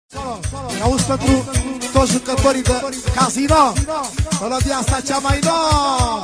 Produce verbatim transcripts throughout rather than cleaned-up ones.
Auzi pentru toți jucătorii de casino, melodia asta cea mai nouă.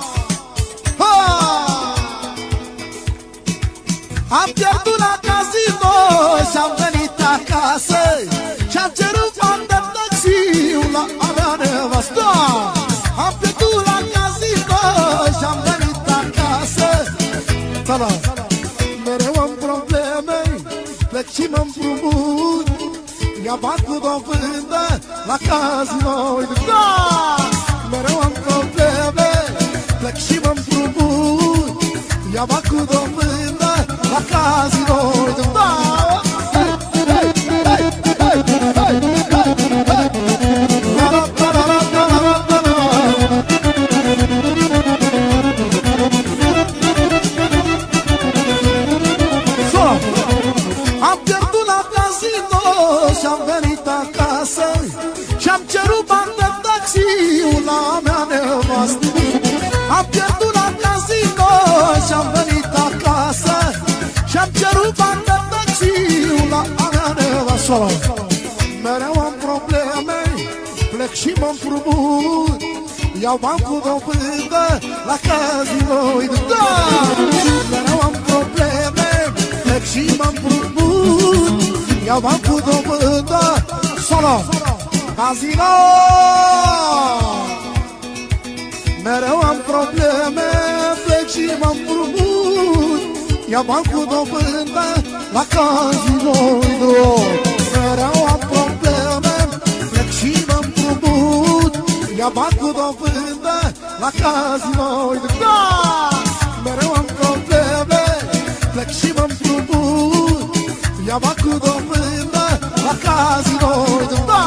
Am pierdut la casino și-am venit acasă și-am cerut bani de taxiu la a mea nevastă. Am pierdut la casino și-am venit acasă. Țălă, mereu am probleme, plec și mă împrumut, ia bani cu dovândă la casino. Da! Mereu am probleme, plec și mă împrumut, ia bani cu dovândă la casino. Da! Am pierdut la casino și-am venit acasă și-am cerut bani de taxiu la a mea nevastă. Am pierdut la casino și-am venit acasă și-am cerut bani de taxiu la a mea nevastă. Mereu am probleme, plec și mă împrumut, iau bani cu dovândă la casino. Da! Mereu am probleme, plec și mă împrumut, iau bani cu dovândă solo casino. Mereu am probleme, plec și mă împrumut, iau bani cu dovândă la casino. Mereu am probleme, plec și mă împrumut, iau bani cu dovândă la casino. Da! Mereu am probleme, plec și mă împrumut, ia bani cu dovândă la casino. Da!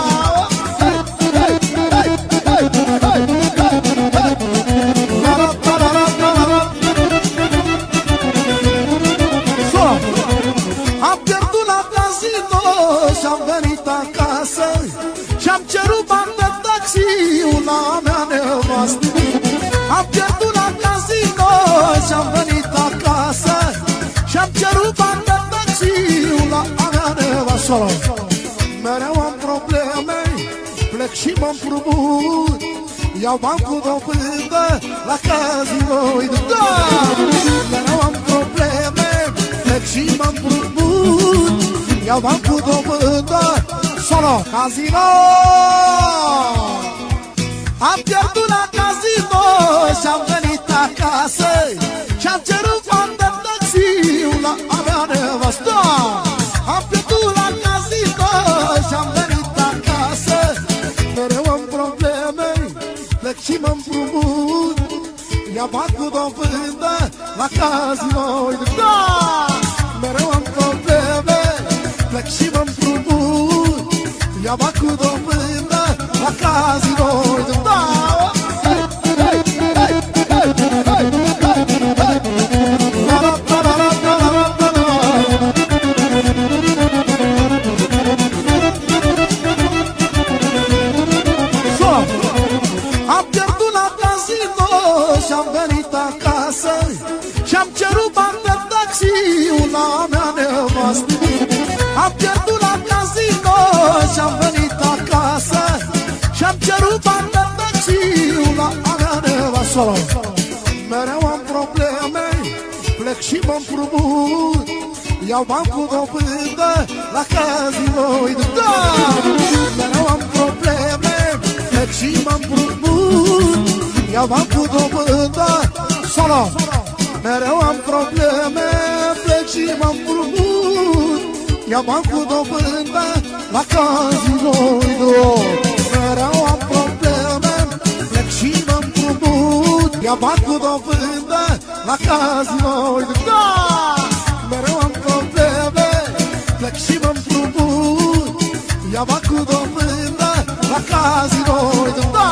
Am pierdut la casino și-am venit acasă și-am cerut bani de taxiu la a mea nevastă. Am pierdut la casino și-am venit acasă și-am cerut bani de taxiu la a mea nevastă. Mereu am probleme, plec și mă împrumut, iau bani cu dovândă la casino. Da! Mereu am probleme, plec și mă împrumut, iau bani cu dovândă solo casino. Am pierdut la casino și-am venit acasă și-am cerut bani de taxiu la a mea nevastă. Am pierdut la casino și-am venit acasă, mereu am probleme, plec și mă împrumut, ia bani cu dovândă la casino. Da! Mereu am probleme, plec și mă împrumut, ia bani cu dovândă la casino. Da! Am pierdut la casino și-am venit acasă și-am cerut bani de taxiu la a mea nevastă. Am pierdut la casino și-am venit acasă și-am cerut bani de taxiu la a mea nevastă. Mereu am probleme, plec și mă împrumut, iau bani cu dovândă la casino. Da! Mereu am probleme, plec și mă împrumut, iau bani cu dovândă solo. Mereu am probleme, plec și mă împrumut, iau bani cu dovândă la casino. Mereu am probleme, plec și mă împrumut, iau bani cu dovândă la casino. Da! Mereu am probleme, plec și mă împrumut, iau bani cu dovândă la casino. Da!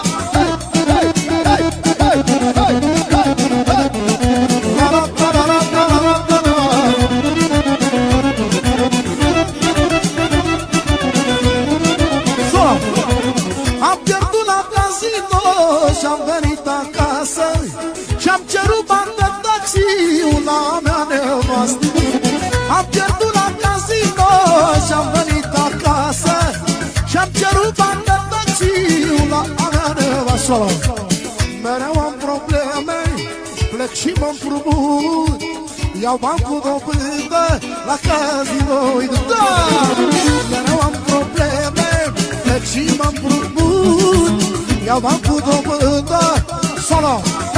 Am pierdut la casino și-am venit acasă și-am cerut bani de taxiu la a mea nevastă. Am pierdut la casino și-am venit acasă solo. Mereu am probleme, plec și mă împrumut, iau bani cu dobândă la casino. Da! Mereu am probleme, plec și mă împrumut, iau bani cu dobândă. Solo.